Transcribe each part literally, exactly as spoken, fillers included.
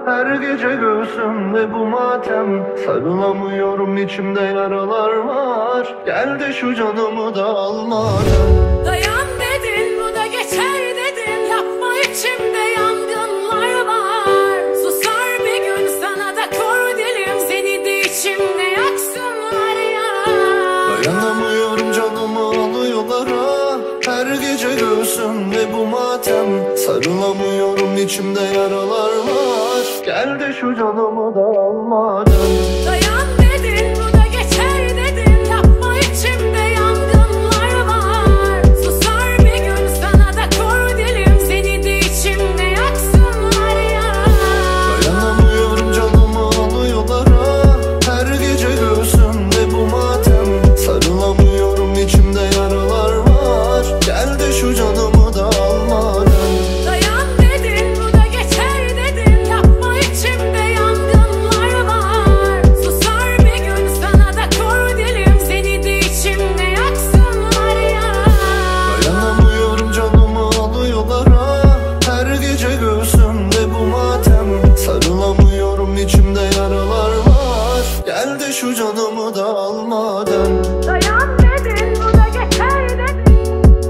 Her gece göğsümde bu matem, sarılamıyorum, içimde yaralar var. Gel de şu canımı da almadan. Dayan dedin, bu da geçer dedin. Yapma, içimde yangınlar var. Susar bir gün, sana da kor dilim. Seni de içimde yaksınlar ya. Dayanamıyorum, canımı alıyorlar ha. Her gece göğsümde bu matem, sarılamıyorum, içimde yaralar var. Gel de şu canımı da almadan. Dayan dedin, bu da geçer dedin. Yapma, içimde yangınlar var. Susar bir gün, sana da kor dilim. Seni de içimde yaksınlar ya. Dayanamıyorum, canımı alıyorlar ha. Her gece göğsümde bu matem, sarılamıyorum, içimde yaralar var. Gel de şu canımı da almadan. Dayan dedin, bu da geçer dedin. Yapma, içimde yangınlar var. Susar bir gün, sana da kor dilim. Seni de içimde yaksınlar ya. Dayanamıyorum, canımı alıyorlar ha. Her gece göğsümde bu matem, sarılamıyorum, içimde yaralar var. Gel de şu canımı da almadan. Dayan dedin, bu da geçer dedin.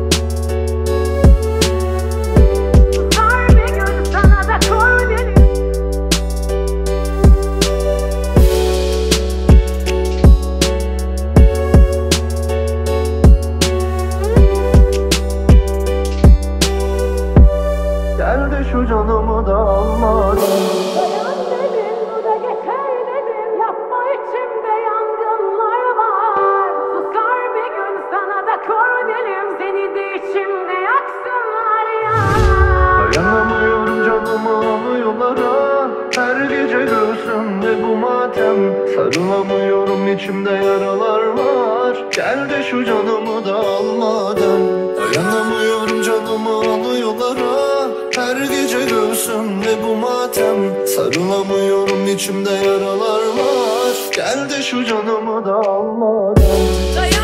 Susar bir gün, sana da kor dilim. Gel de şu canımı da almadan. Dayan dedin, bu da geçer dedin. Yapma, içimde yangınlar var. Susar bir gün, sana da kor dilim. Seni de içimde yaksınlar ya. Dayanamıyorum, canımı alıyorlar ha. Her gece göğsümde bu matem, sarılamıyorum, içimde yaralar var. Gel de şu canımı da almadan. Dayanamıyorum, canımı alıyorlar ha. Her gece göğsümde bu matem, sarılamıyorum, içimde yaralar var. Gel de şu canımı da almadan. Dayan